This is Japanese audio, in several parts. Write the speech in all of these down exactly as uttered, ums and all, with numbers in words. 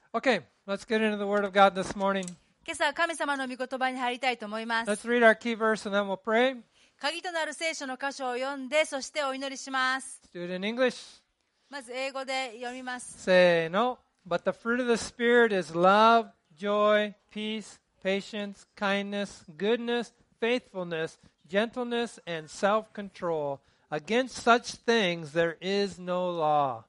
Okay, let's get into the Word of God this morning. 今朝は神様の御言葉に入りたいと思います。 Let's read our key verse and then we'll pray. 鍵となる聖書の箇所を読んで、そしてお祈りします。 Let's do it in English. まず英語で読みます。 Say no. But the fruit of the Spirit is love, joy, peace, patience, kindness, goodness, faithfulness, gentleness, and self-control. Against such things there is no law.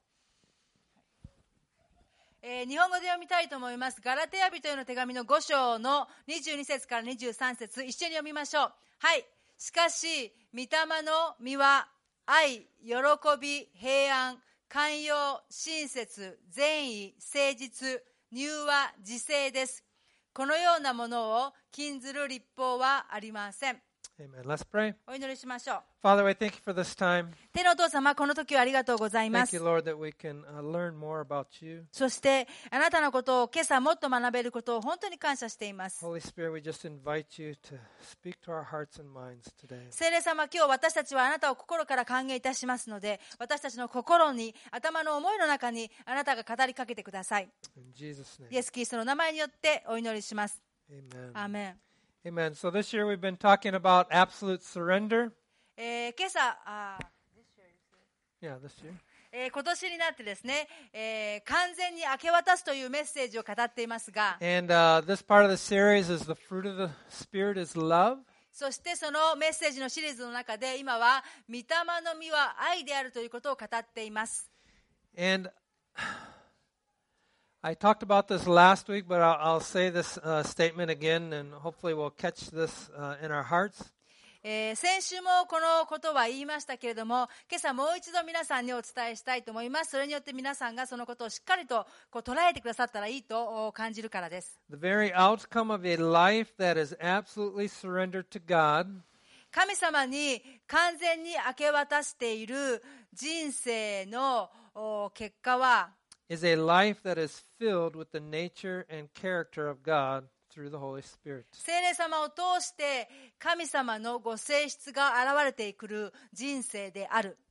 えー日本語で読みたいと思います。ガラテヤ人への手紙のご章のにじゅうに節からにじゅうさん節、一緒に読みましょう。はい。しかし、御霊の実は愛、喜び、平安、寛容、親切、善意、誠実、柔和、自制です。このようなものを禁ずる律法はありません。 Amen. Let's pray. お祈りしましょう。 Father, we thank you for this time. 天のお父様、この時はありがとうございま Thank す you, Lord, that we can uh, learn more about you. そしてあなたのことを今朝もっと学べることを本当に感謝しています。 Holy Spirit, we just invite you to speak to our hearts and minds today. 聖霊様、今日私たちはあなたを心から歓迎いたしますので、私たちの心に、頭の思いの中にあなたが語りかけてください。 In Jesus' name. イエス・キリストの名前によってお祈りします。 Amen. アーメン。 Amen. So this year we've been talking about absolute surrender. えー今朝あー Yeah, this year. えー今年になってですね、えー完全に明け渡すというメッセージを語っていますが、 And uh, this part of the series is the fruit of the Spirit is love. そしてそのメッセージのシリーズの中で今は御霊の実は愛であるということを語っています。 And I talked about this last week, but I'll, I'll say this uh, statement again, and hopefully we'll catch this uh, in our hearts. えー先週もこのことは言いましたけれども、今朝もう一度皆さんにお伝えしたいと思います。それによって皆さんがそのことをしっかりとこう捉えてくださったらいいとお感じるからです。 The very outcome of a life that is absolutely surrendered to God 神様に完全に明け渡している人生のお結果は、 is a life that is filled with the nature and character of God through the Holy Spirit. 聖霊様を通して神様のご性質が現れてくる人生である。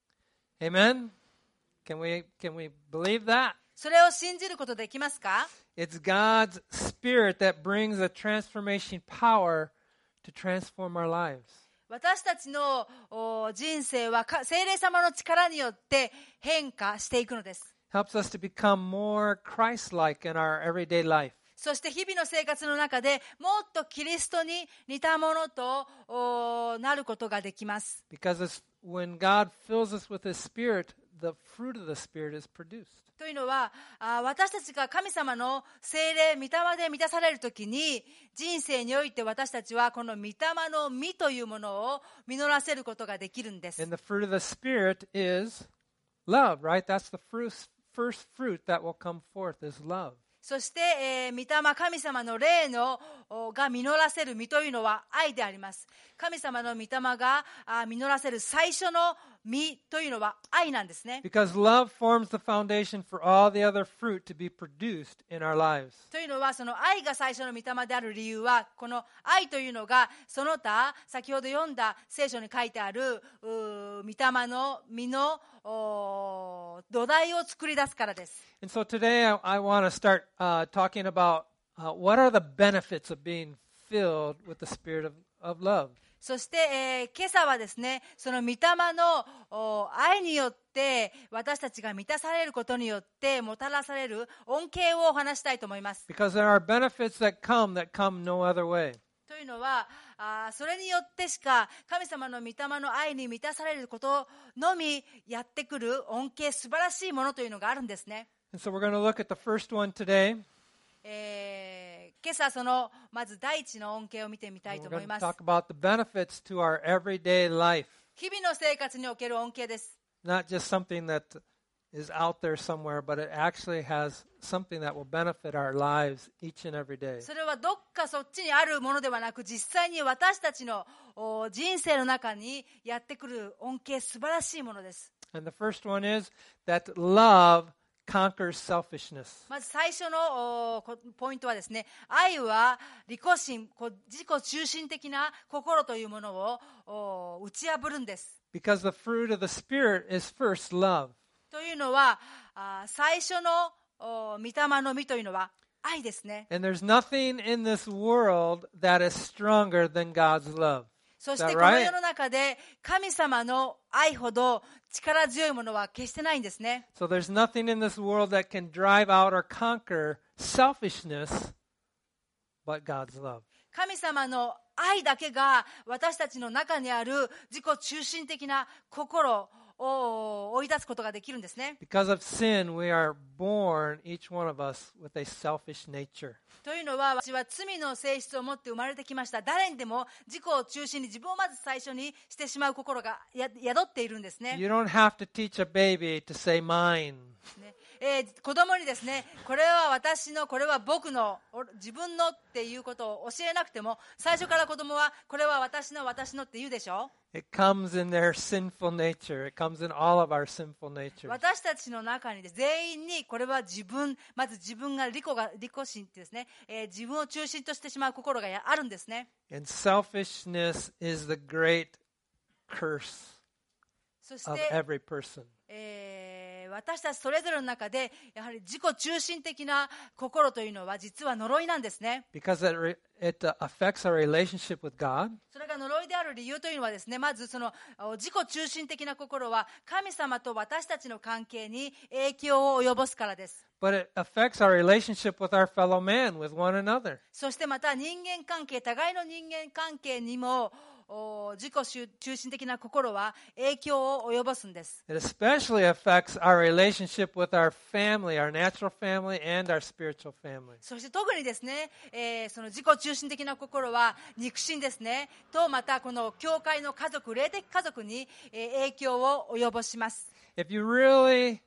Amen? Can we, can we believe that? それを信じることできますか？ It's God's Spirit that brings a transformation power to transform our lives. 私たちのお人生はか聖霊様の力によって変化していくのです。 Helps us to become more Christ-like in our everyday life. そして日々の生活の中でもっとキリストに似たものとおなることができます。 Because it's, when God fills us with His Spirit, the fruit of the Spirit is produced. というのは、あ私たちが神様の聖霊、御霊で満たされるときに、人生において私たちはこの御霊の実というものを実らせることができるんです。 And the fruit of the Spirit is love, right? That's the first, first fruit that will come forth is love. そして、えー、御霊、神様の霊のおが実らせる実というのは愛であります。神様の御霊があ実らせる最初の実というのは愛なんですね。 Because love forms the foundation for all the other fruit to be produced in our lives. というのは、その愛が最初の御霊である理由は、この愛というのがその他先ほど読んだ聖書に書いてあるうー御霊の実のお土台を作り出すからです。 And so today I, I want to start uh, talking about uh, what are the benefits of being filled with the Spirit of, of love. そして、えー今朝はですね、その御霊のお愛によって私たちが満たされることによってもたらされる恩恵をお話したいと思います。 Because there are benefits that come that come no other way. というのは、あーそれによってしか神様の御霊の愛に満たされることのみやってくる恩恵、素晴らしいものというのがあるんですね。 And so we're going to look at the first one today. えー今朝そのまず第一の恩恵を見てみたい And と we're 思い going to ます。 talk about the benefits to our everyday life. 日々の生活における恩恵です。 Not just something that is out there somewhere, but it actually has something that will benefit our lives each and every day. それはどっかそっちにあるものではなく、実際に私たちのお人生の中にやってくる恩恵、素晴らしいものです。 And the first one is that love conquers selfishness. まず最初のおこポイントはですね、愛は利己心、こう自己中心的な心というものをお打ち破るんです。 Because the fruit of the Spirit is first love. というのは、あ最初のお御霊の実というのは愛ですね。 And there's nothing in this world that is stronger than God's love. そ Is し that てこの right? 世の中で神様の愛ほど力強いものは決してないんですね。 So there's nothing in this world that can drive out or conquer selfishness but God's love. 神様の愛だけが私たちの中にある自己中心的な心を追い出すことができるんですね。 Because of sin, we are born, each one of us, with a selfish nature. というのは、私は罪の性質を持って生まれてきました。誰にでも自己を中心に自分をまず最初にしてしまう心がや宿っているんですね。 You don't have to teach a baby to say mine. ねえー子供にですね、これは私の、これは僕の、お自分のっていうことを教えなくても、最初から子供はこれは私の、私のって言うでしょ。 It comes in their sinful nature. It comes in all of our sinful nature. 私たちの中にで全員にこれは自分、まず自分が利己が利己心ってですね、えー自分を中心としてしまう心がやあるんですね。 And selfishness is the great curse そし of て、 every person. えー私たちそれぞれの中でやはり自己中心的な心というのは実は呪いなんですね。 Because it, re- it uh, affects our relationship with God. それが呪いである理由というのはですね、まずそのお自己中心的な心は神様と私たちの関係に影響を及ぼすからです。 But it affects our relationship with our fellow man, with one another. そしてまた人間関係、互いの人間関係にもお自己中心的な心は影響を及ぼすんです。 It especially affects our relationship with our family, our natural family, and our spiritual family. そして特にですね、えーその自己中心的な心は肉親ですね、とまたこの教会の家族、霊的家族に、えー影響を及ぼします。 If you really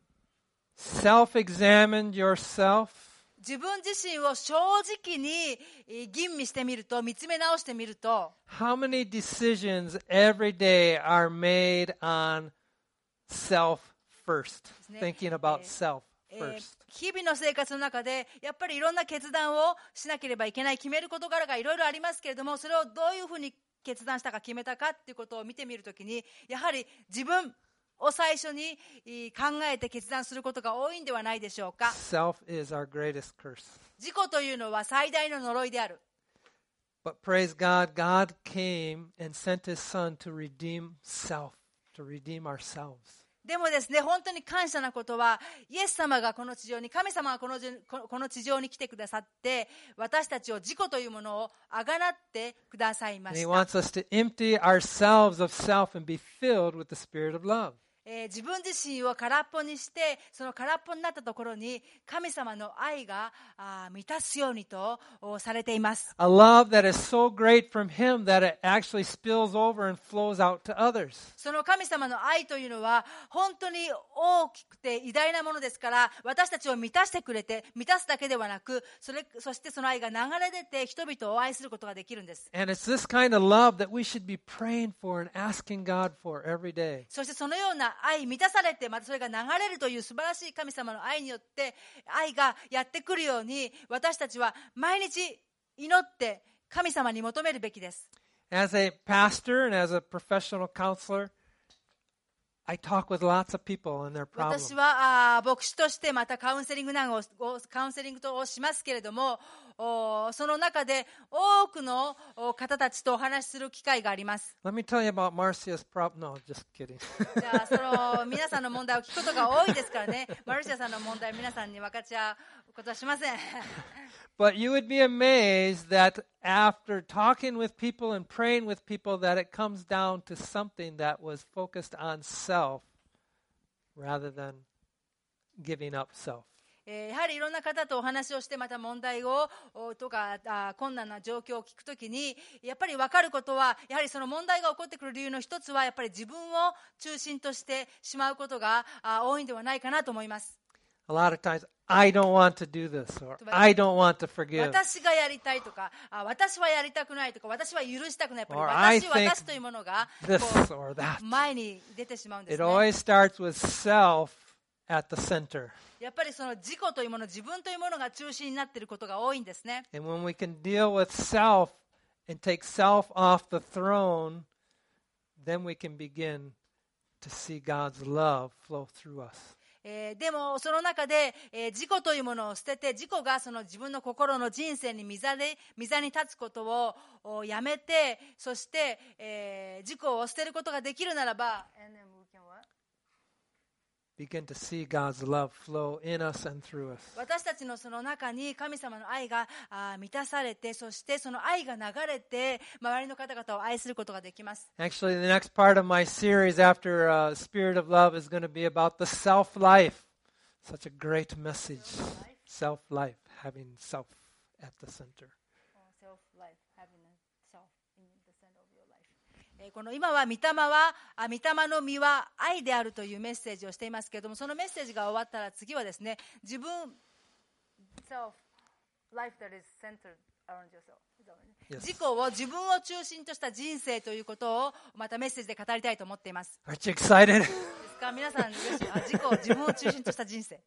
self-examined yourself, 自分自身を正直にえー吟味してみると、見つめ直してみると、 how many decisions every day are made on self first, ね。 thinking about えー self えー first? 日々の生活の中でやっぱりいろんな決断をしなければいけない、決める事柄がいろいろありますけれども、それをどういうふうに決断したか決めたかっていうことを見てみるときに、やはり自分を最初にえー考えて決断することが多いんではないでしょうか。 Self is our greatest curse. 自己というのは最大の呪いである。 But praise God, God came and sent his son to redeem self, to redeem ourselves. でもですね、本当に感謝なことは、イエス様がこの地上に、神様がこの地ここの地上に来てくださって、私たちを自己というものをあがなってくださいま And し he た。 wants us to empty ourselves of self and be filled with the Spirit of love. えー自分自身を空っぽにして、その空っぽになったところに神様の愛があー満たすようにとおされています。 A love that is so great from him that it actually spills over and flows out to others. その神様の愛というのは本当に大きくて偉大なものですから、私たちを満たしてくれて、満たすだけではなく、それそしてその愛が流れ出て人々を愛することができるんです。 And it's this kind of love that we should be praying for and asking God for every day. そしてそのような愛、満たされて、またそれが流れるという素晴らしい神様の愛によって愛がやってくるように、私たちは毎日祈って神様に求めるべきです。 As a pastor and as a professional counselor, I talk with lots of people and their problems. 私はあー牧師としてまたカウンセリングなんをカウンセリングとしますけれども、おその中で多くのお方たちとお話しする機会があります。 Let me tell you about Marcia's problem. No, just kidding. じゃあその皆さんの問題を聞くことが多いですからね、マルシアさんの問題皆さんに分かち合うことはしません。 But you would be amazed that after talking with people and praying with people, that it comes down to something that was focused on self rather than giving up self. えーやはりいろんな方とお話をして、また問題をおとかあ困難な状況を聞くときに、やっぱり分かることは、やはりその問題が起こってくる理由の一つは、やっぱり自分を中心としてしまうことがあ多いんではないかなと思います。 A lot of times, I don't want to do this, or I don't want to forgive. 私がやりたいとか、あ私はやりたくないとか、私は許したくない、やっぱり Or I 私、 think 私というものが This こ or that. う前に出てしまうんです It ね。 always starts with self at the center. やっぱりその自己というもの、自分というものが中心になっていることが多いんですね。 And when we can deal with self and take self off the throne, then we can begin to see God's love flow through us. えー、でもその中で、えー、自己というものを捨てて、自己がその自分の心の人生に御座で御座に立つことをやめて、そして、えー、自己を捨てることができるならば、 begin to see God's love flow in us and through us. 私たちのその中に神様の愛があ満たされて、そしてその愛が流れて周りの方々を愛することができます。 Actually, the next part of my series after uh, Spirit of Love is going to be about the self-life. Such a great message. Self-life, having self at the center. この今は御霊は御霊の実は愛であるというメッセージをしていますけれども、そのメッセージが終わったら次はですね、自分 self life that is centered around yourself、 Yes. 自己を自分を中心とした人生ということをまたメッセージで語りたいと思っています。 Aren't you excited? ですか皆さん、よしあ自己自分を中心とした人生。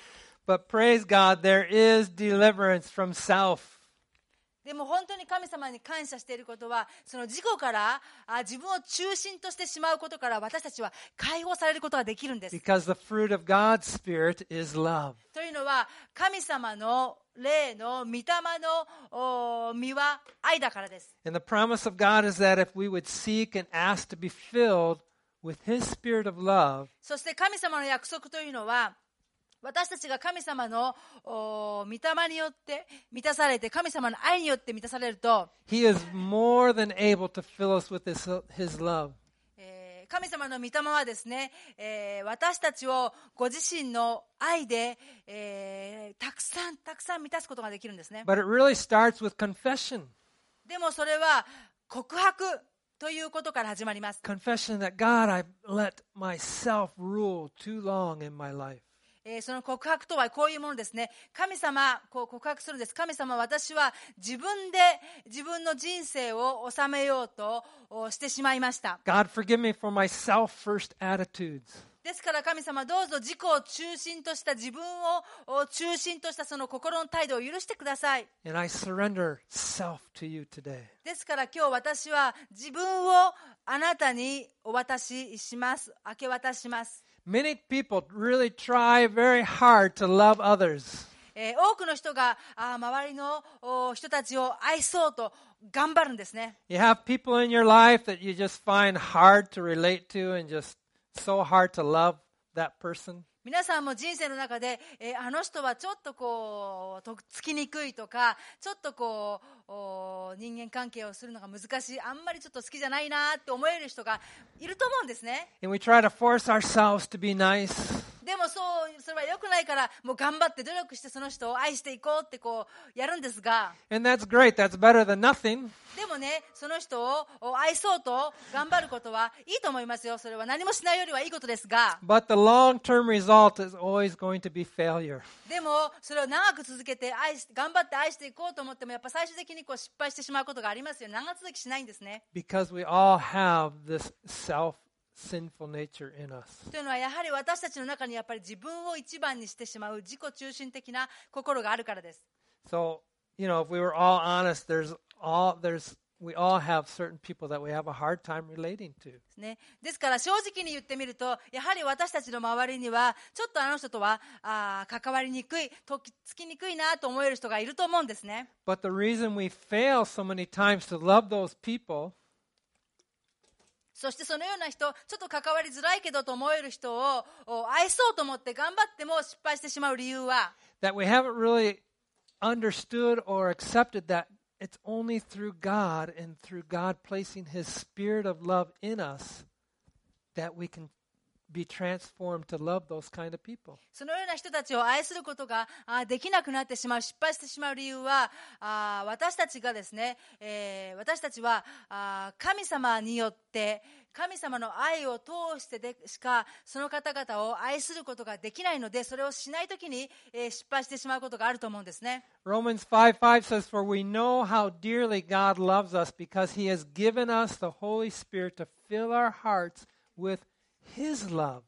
But praise God, there is deliverance from self. でも本当に神様に感謝していることは、その自己からあ自分を中心としてしまうことから私たちは解放されることができるんです。 Because the fruit of God's Spirit is love. というのは神様の霊の御霊の実は愛だからです。 And the promise of God is that if we would seek and ask to be filled with His Spirit of love, そして神様の約束というのは、私たちが神様の御霊によって満たされて、神様の愛によって満たされると、 He is more than able to fill us with His, his love. えー神様の御霊はですね、えー私たちをご自身の愛で、えーたくさんたくさん満たすことができるんですね。 But it really starts with confession. でもそれは告白ということから始まります。 Confession that God, I've let myself rule too long in my life. えーその告白とはこういうものですね。神様、こう告白するんです。神様、私は自分で自分の人生を治めようとおしてしまいました。 God, forgive me for my self-first attitudes. ですから神様、どうぞ自己を中心とした自分をお中心としたその心の態度を許してください。 And I surrender self to you today. ですから今日私は自分をあなたにお渡しします。明け渡します。 Many people really try very hard to love others. えー多くの人があー周りのお人たちを愛そうと頑張るんですね。 You have people in your life that you just find hard to relate to and just so hard to love that person. 皆さんも人生の中で、えーあの人はちょっとこうとっつきにくいとか、ちょっとこうお人間関係をするのが難しい、あんまりちょっと好きじゃないなって思える人がいると思うんですね。 And we try to force ourselves to be nice. でもそうそれは良くないから、もう頑張って努力してその人を愛していこうってこうやるんですが、 And that's great. That's better than nothing. でもね、その人をお愛そうと頑張ることはいいと思いますよ。それは何もしないよりはいいことですが、 But the long-term result is always going to be failure. でもそれを長く続けて愛し頑張って愛していこうと思っても、やっぱ最終的にこう失敗してしまうことがありますよ。長続きしないんですね。 Because we all have this self-sinful nature in us. というのはやはり私たちの中にやっぱり自分を一番にしてしまう自己中心的な心があるからです。 So, you know, if we were all honest, there's all there's we all have certain people that we have a hard time relating to. ですね。ですから正直に言ってみると、やはり私たちの周りにはちょっとあの人とはあー関わりにくい、とっつきにくいなと思える人がいると思うんですね。 But the reason we fail so many times to love those people そしてそのような人、ちょっと関わりづらいけどと思える人をお愛そうと思って頑張っても失敗してしまう理由は、 that we haven't really understood or accepted that it's only through God and through God placing His Spirit of love in us that we can be transformed to love those kind of people. そのような人たちを愛することがあできなくなってしまう、失敗してしまう理由は、あ私たちがですね、えー私たちはあ神様によって神様の愛を通してでしかその方々を愛することができないので、それをしないときに、えー失敗してしまうことがあると思うんですね。 Romans five five says, For we know how dearly God loves us because He has given us the Holy Spirit to fill our hearts with His love.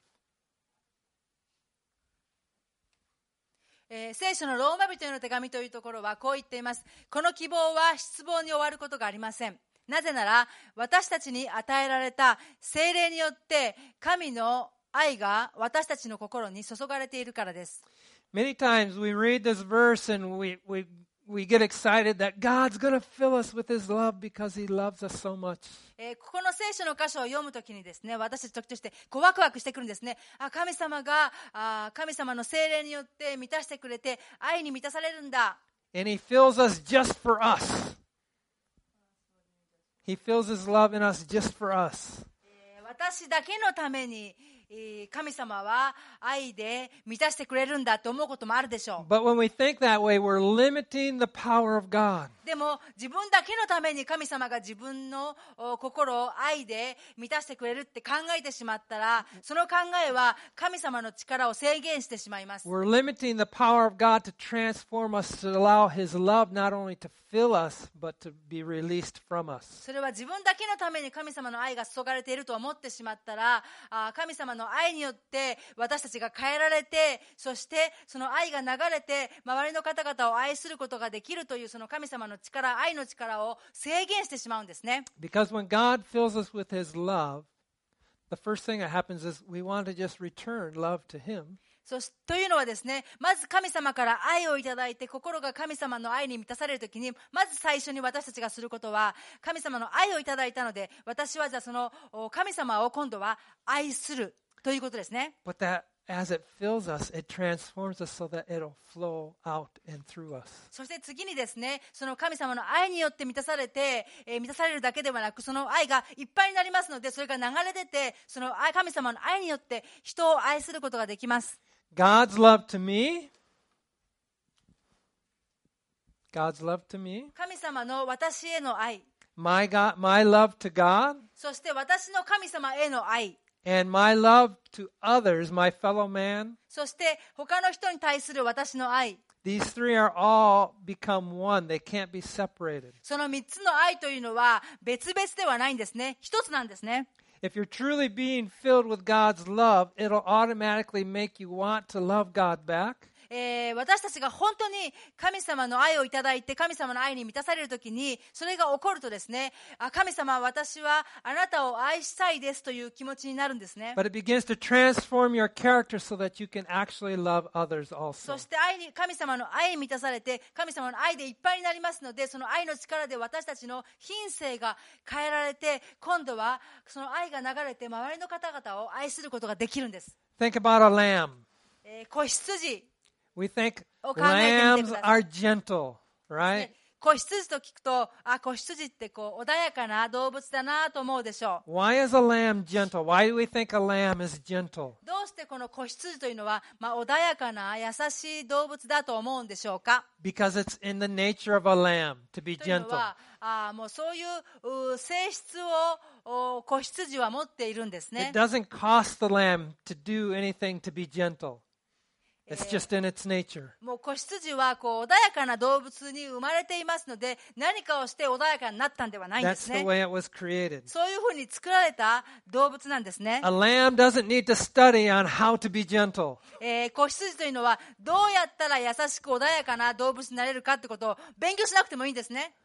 えー聖書のローマ人への手紙というところはこう言っています。この希望は失望に終わることがありません。なぜなら私たちに与えられた聖霊によって神の愛が私たちの心に注がれているからです。 Many times we read this verse and we, we, we get excited that God's going to fill us with His love because He loves us so much. えーここの聖書の箇所を読むときにですね、私たち時としてこうワクワクしてくるんですね。あ、神様があ神様の聖霊によって満たしてくれて愛に満たされるんだ。 And He fills us just for us. He fills His love in us just for us. えー私だけのためにえー神様は愛で満たしてくれるんだと思うこともあるでしょう。 But when we think that way, we're limiting the power of God. でも自分だけのために神様が自分のお心を愛で満たしてくれるって考えてしまったら、その考えは神様の力を制限してしまいます。 We're limiting the power of God to transform us, to allow His love not only to fill us, but to be released from us. それは自分だけのために神様の愛が注がれていると思ってしまったら、あ神様の愛によって私たちが変えられて、そしてその愛が流れて周りの方々を愛することができるというその神様の力、愛の力を制限してしまうんですね。 Because when God fills us with His love, the first thing that happens is we want to just return love to Him. そしというのはですね、まず神様から愛をいただいて心が神様の愛に満たされるときに、まず最初に私たちがすることは、神様の愛をいただいたので、私はじゃあそのお神様を今度は愛するということですね。 But that as it fills us, it transforms us so that it'll flow out and through us. そして次にですね、その神様の愛によって満たされて、えー満たされるだけではなく、その愛がいっぱいになりますので、それが流れ出て、その愛神様の愛によって人を愛することができます。 God's love to me, God's love to me, 神様の私への愛、 my God, my love to God, そして私の神様への愛、 and my love to others, my fellow man. そして他の人に対する私の愛、 These three are all become one. They can't be separated. その三つの愛というのは別々ではないんですね。一つなんですね。 If you're truly being filled with God's love, it'll automatically make you want to love God back. えー私たちが本当に神様の愛をいただいて神様の愛に満たされるときにそれが起こるとですね、あ神様私はあなたを愛したいですという気持ちになるんですね。 But it begins to transform your character so that you can actually love others そ also. して愛に神様の愛に満たされて神様の愛でいっぱいになりますので、その愛の力で私たちの品性が変えられて、今度はその愛が流れて周りの方々を愛することができるんです。 Think about a lamb. えー子羊、 We think を考えてみてく lambs ださい。 are gentle, right? ね子羊と聞くと、あ、子羊ってこう穏やかな動物だなと思うでしょう。 Why is a lamb gentle? Why do we think a lamb is gentle? どうしてこの子羊というのは、まあ、穏やかな優しい動物だと思うんでしょうか。 Because it's in the nature of a lamb to be というの gentle. は、あもうそういうう性質をお子羊は持っているんですね It。doesn't cost the lamb to do anything to be gentle. It's just in its nature. もう子羊はこう穏やかな動物に生まれていますので、何かをして穏やかになったんではないんで That's す the ね。 way it was created. そういうふうに作られた動物なんですね。 A lamb doesn't need to study on how to be gentle. えー子羊というのはどうやったら優しく穏やかな動物になれるかってことを勉強しなくてもいいんですね。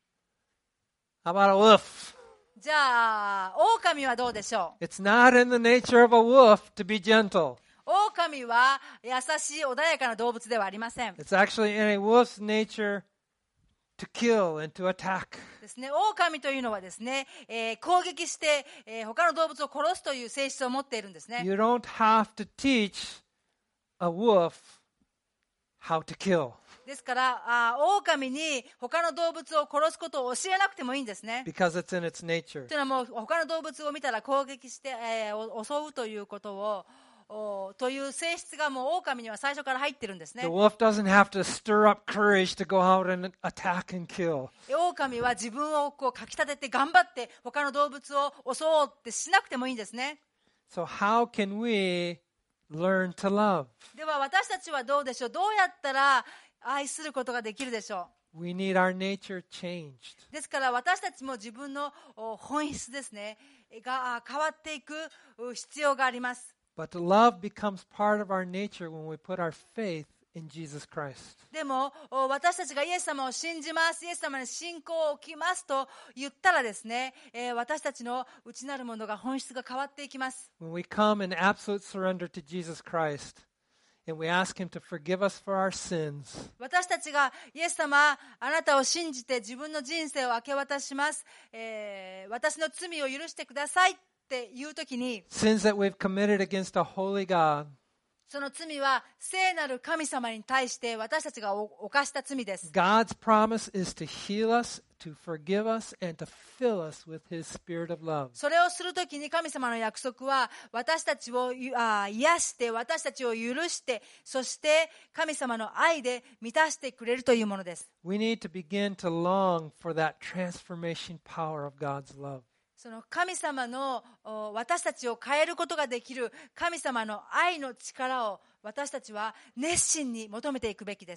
How about a wolf? じゃあ狼はどうでしょう。 It's not in the nature of a wolf to be gentle. 狼は優しい穏やかな動物ではありません。 It's actually in a wolf's nature to kill and to attack. ですね、狼というのはですね、えー攻撃して、えー他の動物を殺すという性質を持っているんですね。 You don't have to teach a wolf how to kill ですからあ狼に他の動物を殺すことを教えなくてもいいんですね。 because it's in its nature. というのはもう他の動物を見たら攻撃して、えーお襲うということをおという性質がもう狼には最初から入ってるんですね。 The wolf doesn't have to stir up courage to go out and attack and kill. 狼は自分をこうかきたてて頑張って他の動物を襲おうってしなくてもいいんですね。 So how can we learn to love? では私たちはどうでしょう。どうやったら愛することができるでしょ We need our nature changed. う。ですから私たちも自分のお本質ですねがあ変わっていくう必要があります。 But love becomes part of our nature when we put our faith in Jesus Christ. でもお私たちがイエス様を信じます、イエス様に信仰を置きますと言ったらですね、えー私たちの内なるものが本質が変わっていきます。 When we come in absolute surrender to Jesus Christ and we ask Him to forgive us for our sins, 私たちがイエス様あなたを信じて自分の人生を明け渡します、えー私の罪を許してくださいっていうときに、 sins that we've committed against a holy God, その罪は聖なる神様に対して私たちが犯した罪です。 God's promise is to heal us, to forgive us, and to fill us with His Spirit of love. それをするときに神様の約束は私たちをあ癒して私たちを許してそして神様の愛で満たしてくれるというものです。 We need to begin to long for that transformation power of God's love. その神様のお私たちを変えることができる神様の愛の力を私たちは熱心に求めていくべきです。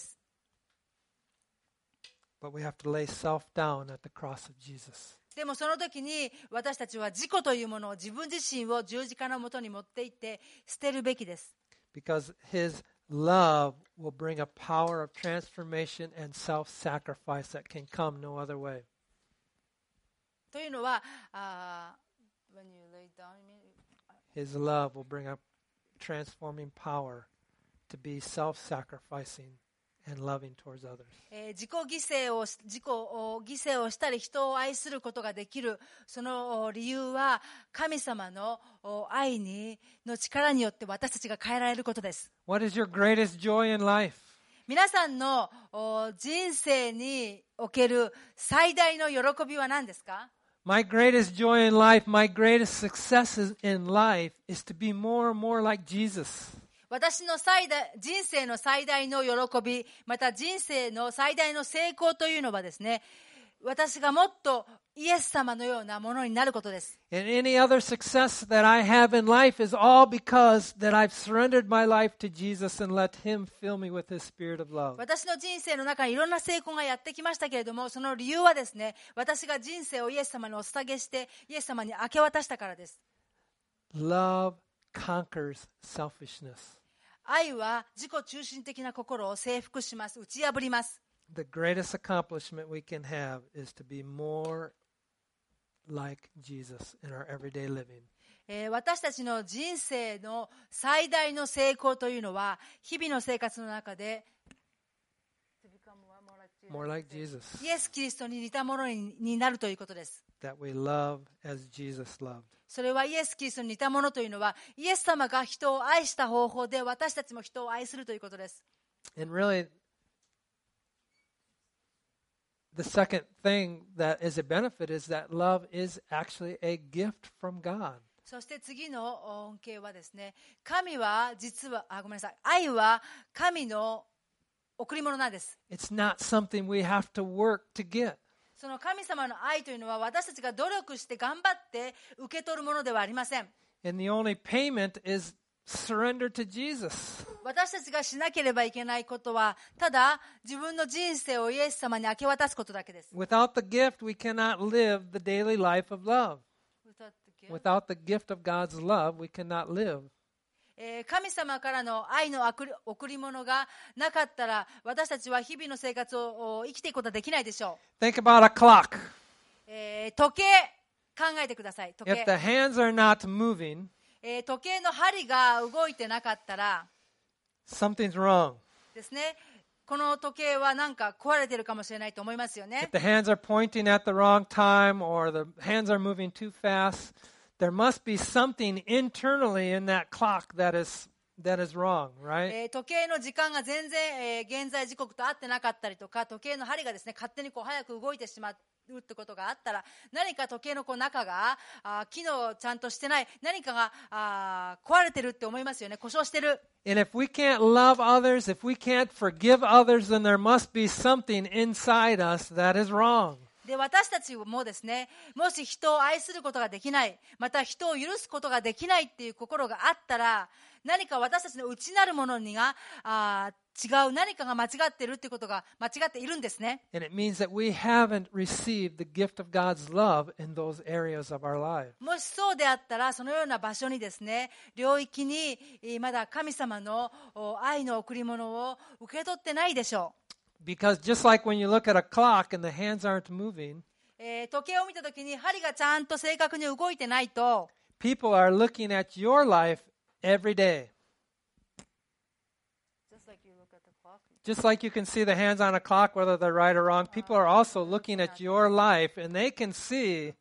But we have to lay self down at the cross of Jesus. でもその時に私たちは自己というものを自分自身を十字架のもとに持っていって捨てるべきです。 Because His love will bring a power of transformation and self-sacrifice that can come no other way. というのは、あー when you lay down, His love will bring a transforming power to be self-sacrificing and loving towards others. えー自己犠牲をし自己を犠牲をしたり人を愛することができるそのお理由は神様のお愛にの力によって私たちが変えられることです。 What is your greatest joy in life? 皆さんのお人生における最大の喜びは何ですか？ My greatest joy in life, my greatest success in life is to be more and more like Jesus. 私の最大人生の最大の喜び、また人生の最大の成功というのはですね、私がもっとイエス様のようなものになることです。 And any other success that I have in life is all because that I've surrendered my life to Jesus and let Him fill me with His Spirit of love. 私の人生の中にいろんな成功がやってきましたけれども、その理由はですね、私が人生をイエス様にお捧げしてイエス様に明け渡したからです。 Love conquers selfishness. 愛は自己中心的な心を征服します。打ち破ります。 The greatest accomplishment we can have is to be more like Jesus in our everyday living. えー私たちの人生の最大の成功というのは日々の生活の中で More like Jesus. イエス・キリストに似たものにになるということです。 That we love as Jesus loved. それはイエス・キリストに似たものというのはイエス様が人を愛した方法で私たちも人を愛するということです。 And really, the second thing that is a benefit is that love is actually a gift from God. そして次の恩恵はですね、神は実はあごめんなさい、愛は神の贈り物なんです。 It's not something we have to work to get. その神様の愛というのは私たちが努力して頑張って受け取るものではありません。 And the only payment is surrender to Jesus. 私たちがしなければいけないことはただ自分の人生をイエス様に明け渡すことだけです。 Without the gift, we cannot live the daily life of love. Without the gift of God's love, we cannot live. えー神様からの愛の贈り贈り物がなかったら私たちは日々の生活をお生きていくことはできないでしょう。 Think about a clock. えー時計考えてください。時 If 計 the hands are not moving, えー時計の針が動いてなかったら something's wrong. ですね、この時計はなんか壊れてるかもしれないと思いますよね。 If the hands are pointing at the wrong time or the hands are moving too fast, there must be something internally in that clock that is that is wrong, right? えー時計の時間が全然、えー現在時刻と合ってなかったりとか、時計の針がですね勝手にこう早く動いてしまうってことがあったら、何か時計のこう中があ機能ちゃんとしてない、何かがあ壊れてるって思いますよね。故障してる。 And if we can't love others, if we can't forgive others, then there must be something inside us that is wrong. で私たちもですね、もし人を愛することができない、また人を許すことができないっていう心があったら、 何か私たちの内なるものにがあ違う、何かが間違っているということが間違っているんですね。 And it means that we haven't received the gift of God's love in those areas of our life. もしそうであったら、そのような場所にですね、領域にまだ神様の愛の贈り物を受け取ってないでしょう。 Because just like when you look at a clock and the hands aren't moving, えー、時計を見たときに針がちゃんと正確に動いてないと、 people are looking at your life every day. Just like you can see the hands on a clock, whether they're right or wrong, people are also looking at your life, and they can see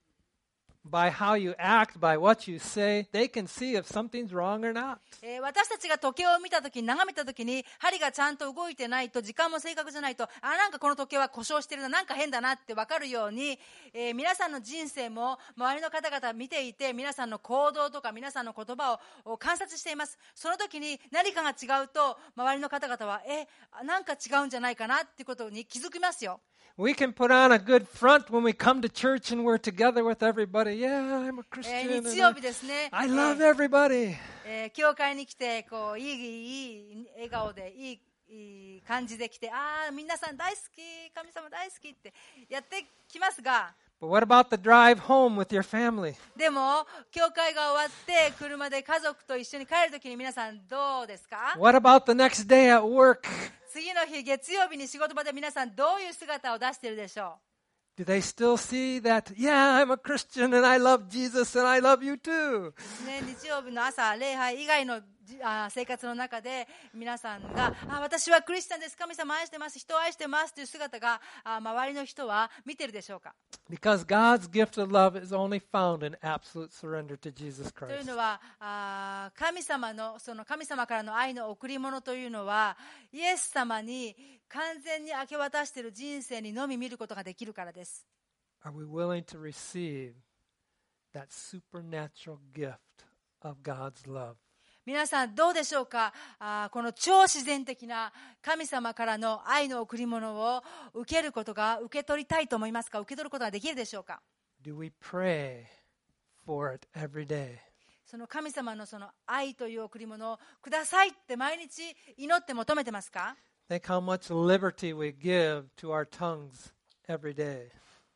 by how you act, by what you say, they can see if something's wrong or not. えー、私たちが時計を見たときに、眺めたときに、針がちゃんと動いてないと、時間も正確じゃないと、あ、なんかこの時計は故障してるな、なんか変だなって分かるように、えー、皆さんの人生も周りの方々見ていて、皆さんの行動とか皆さんの言葉を観察しています。その時に何かが違うと、周りの方々は、え、なんか違うんじゃないかなってことに気づきますよ。 We can put on a good front when we come to church and we're together with everybody. Yeah, I'm a Christian. えー、 and 日曜日ですね。 I, I love えー everybody. えー、教会に来てこういい、いい笑顔でいい、いい感じで来て、ああ皆さん大好き、神様大好きってやってきますが、 But what about the drive home with your family? でも教会が終わって車で家族と一緒に帰るときに皆さんどうですか？ What about the next day at work? 次の日月曜日に仕事場で皆さんどういう姿を出しているでしょう？ Do they still see that, yeah, I'm a Christian and I love Jesus and I love you too? ね、日曜日の朝、礼拝以外のあ生活の中で皆さんが、あ、私はクリスチャンです、神様愛してます、人を愛してますという姿があ周りの人は見てるでしょうか？ Because God's gift of love is only found in absolute surrender to Jesus という Christ. のはあ神様のその神様からの愛の贈り物というのはイエス様に完全に明け渡している人生にのみ見ることができるからです。 Are we willing to receive that supernatural gift of God's love? 皆さんどうでしょうか？あこの超自然的な神様からの愛の贈り物を受けることが受け取りたいと思いますか？受け取ることができるでしょうか？ Do we pray for it every day? その神様のその愛という贈り物をくださいって毎日祈って求めてますか？ Think how much liberty we give to our tongues every day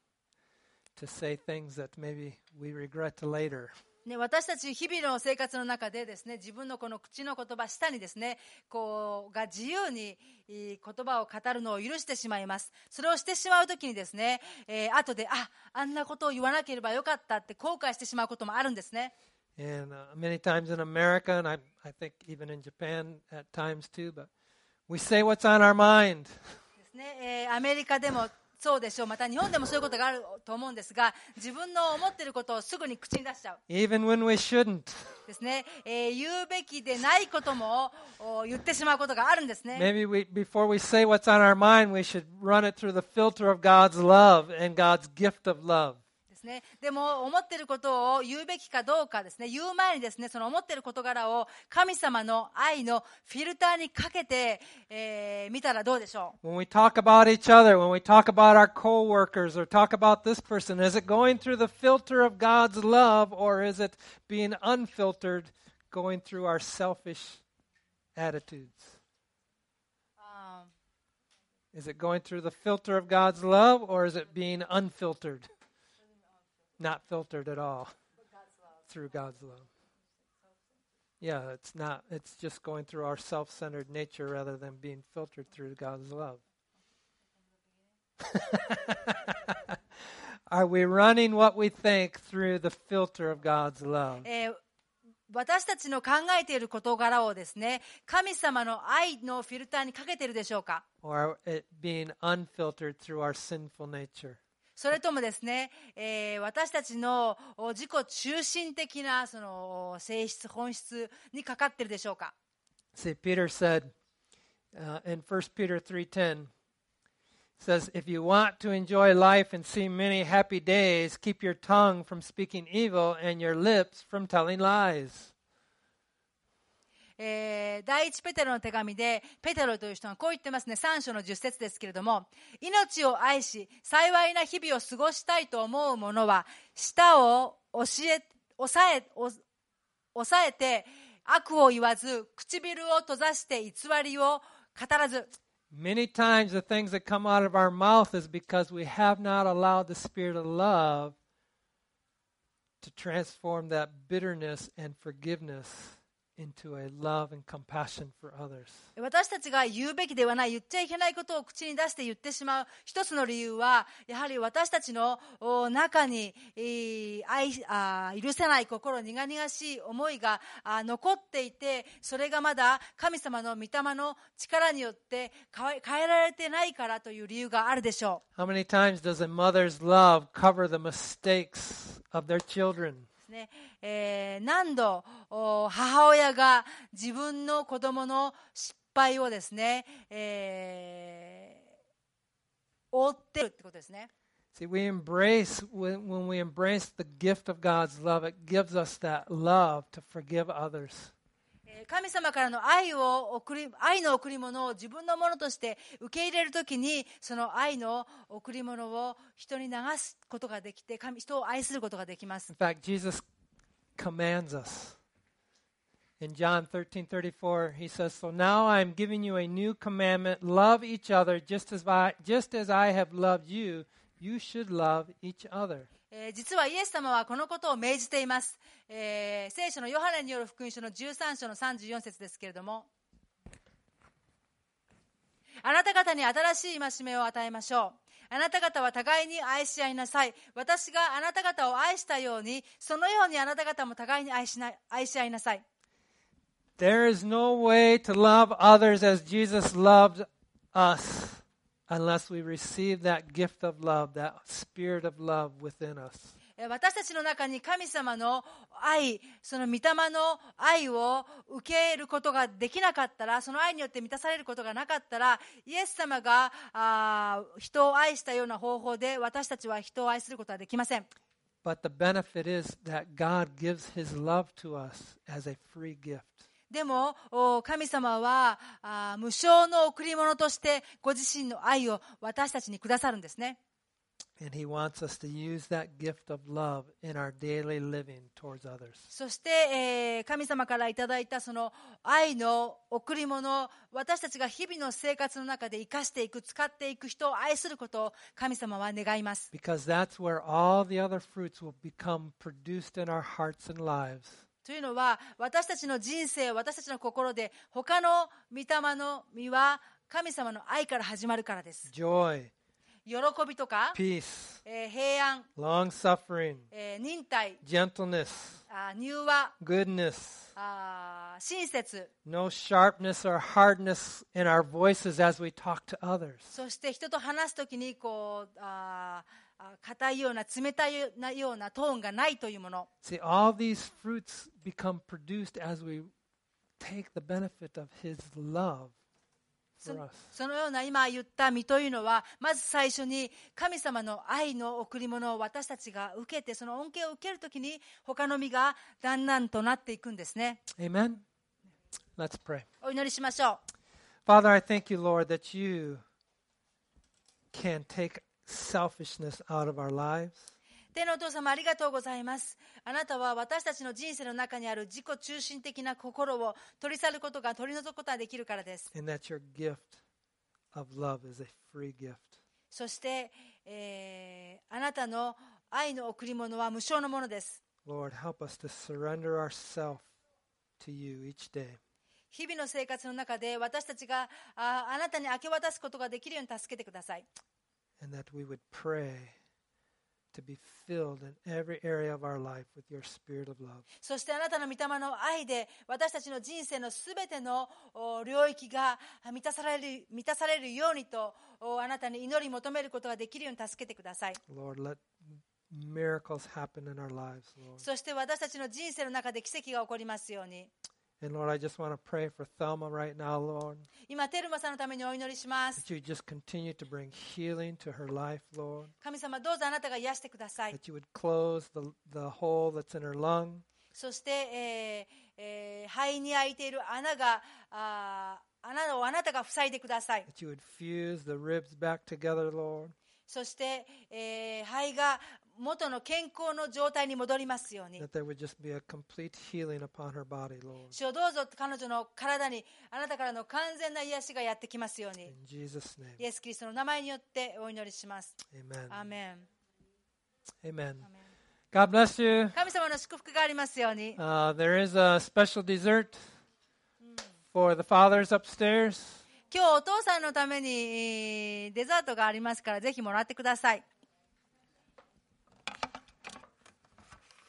to say things that maybe we regret later. ね、私たち日々の生活の中でですね、自分のこの口の言葉下にですね、こうが自由に言葉を語るのを許してしまいます。それをしてしまうときにですね、えー、後でああんなことを言わなければよかったって後悔してしまうこともあるんですね。 And uh, many times in America, and I, I think even in Japan at times too, but we say what's on our mind. ですね、えー、アメリカでもそうでしょう。また日本でもそういうことがあると思うんですが、自分の思っていることをすぐに口に出しちゃう。 Even when we shouldn't. ですね、えー、言うべきでないことも言ってしまうことがあるんですね。 Maybe we, before we say what's on our mind, we should run it through the filter of God's love and God's gift of love. ですね、でも思っていることを言うべきかどうかですね、言う前にですね、その思っている事柄を神様の愛のフィルターにかけて、えー、見たらどうでしょう。 When we talk about each other, when we talk about our co-workers or talk about this person, is it going through the filter of God's love or is it being unfiltered, going through our selfish attitudes? Um, Is it going through the filter of God's love or is it being unfiltered? Not filtered at all through God's love. Yeah, it's not. It's just going through our self-centered nature rather than being filtered through God's love. Are we running what we think through the filter of God's love? えー私たちの考えている事柄をですね、神様の愛のフィルターにかけているでしょうか？ Or it being unfiltered through our sinful nature? それともですね、えー、私たちの自己中心的なその性質、本質にかかっているでしょうか？ See, Peter said uh, in First Peter three ten, says, if you want to enjoy life and see many happy days, keep your tongue from speaking evil and your lips from telling lies. えー、第一ペテロの手紙でペテロという人がこう言ってますね。さん章のじゅっ節ですけれども、命を愛し幸いな日々を過ごしたいと思う者は舌を教え抑え抑えて悪を言わず、唇を閉ざして偽りを語らず。 Many times the things that come out of our mouth is because we have not allowed the spirit of love to transform that bitterness and forgiveness into a love and compassion for others. 私たちが言うべきではない、言っちゃいけないことを口に出して言ってしまう一つの理由は、やはり私たちの中に、えー、愛あ許せない心、苦々しい思いがあ残っていて、それがまだ神様の御霊の力によって変え、変えられてないからという理由があるでしょう。 How many times does a mother's love cover the mistakes of their children? ねえー、何度母親が自分の子供の失敗をですね、えー、覆ってるってことですね。 See, we embrace, when, when we embrace the gift of God's love, it gives us that love to forgive others. 神様からの愛を送り、愛の贈り物を自分のものとして受け入れるときに、その愛の贈り物を人に流すことができて、神、人を愛することができます。 In fact, Jesus commands us. In John thirteen thirty-four, he says, "So now I am giving you a new commandment: love each other, just as I, just as I have loved you. You should love each other." えー、実はイエス様はこのことを命じています。えー、聖書のヨハネによる福音書のじゅうさん章のさんじゅうよん節ですけれども、あなた方に新しい戒めを与えましょう。あなた方は互いに愛し合いなさい。私があなた方を愛したように、そのようにあなた方も互いに愛しな、愛し合いなさい。 There is no way to love others as Jesus loved us unless we receive that gift of love, that spirit of love within us. 私たちの中に神様の愛、その御霊の愛を受けることができなかったら、その愛によって満たされることがなかったら、イエス様があ人を愛したような方法で私たちは人を愛することはできません。 But the benefit is that God gives His love to us as a free gift. でも神様はあ無償の贈り物としてご自身の愛を私たちにくださるんですね。 And He wants us to use that gift of love in our daily living towards others. そして、えー、神様からいただいたその愛の贈り物、私たちが日々の生活の中で生かしていく、使っていく、人を愛することを神様は願います。 Because that's where all the other fruits will become produced in our hearts and lives. というのは、私たちの人生、私たちの心で他の御霊の実は神様の愛から始まるからです。 Joy, 喜びとか、 peace, えー、平安、 long suffering, えー、忍耐、 gentleness, あ柔和、 goodness, あ親切、 no sharpness or hardness in our voices as we talk to others. そして人と話すときにこうあ硬いような冷たいようなトーンがないというもの。 See, all these fruits become produced as we take the benefit of His love for us. そ, そのような今言った実というのは、まず最初に神様の愛の贈り物を私たちが受けて、その恩恵を受けるときに他の実がだんだんとなっていくんですね。 Amen? Let's pray. お祈りしましょう。 Father, I thank you, Lord, that you can take selfishness out of our lives. 天のお父様、ありがとうございます。あなたは私たちの人生の中にある自己中心的な心を取り去ることが、取り除くことができるからです。 And that your gift of love is a free gift. そして、えー、あなたの愛の贈り物は無償のものです。 Lord, help us to surrender ourselves to you each day. 日々の生活の中で私たちが あ, あなたに明け渡すことができるように助けてください。 And that we would pray to be filled in every area of our life with your spirit of love. そしてあなたの御霊の愛で私たちの人生のすべての領域が満たされる、満たされるようにとあなたに祈り求めることができるように助けてください。 Lord, let miracles happen in our lives, Lord. そして私たちの人生の中で奇跡が起こりますように。 And Lord, I just want to pray for Thelma right now, Lord. 今テルマさんのためにお祈りします。 That you just continue to bring healing to her life, Lord. 神様、どうぞあなたが癒してください。 That you would close the, the hole that's in her lung. そして、えーえー、肺に開いている穴があ穴をあなたが塞いでください。 That you would fuse the ribs back together, Lord. そして、えー、肺が元の健康の状態に戻りますように。 That there would just be a complete healing upon her body, Lord. 主よどうぞ彼女の体にあなたからの完全な癒しがやってきますように。 In Jesus' name. イエス・キリストの名前によってお祈りします。 Amen. アーメン。 Amen. God bless you. 神様の祝福がありますように。 Uh, there is a special dessert for the fathers upstairs. 今日お父さんのためにえーデザートがありますからぜひもらってください。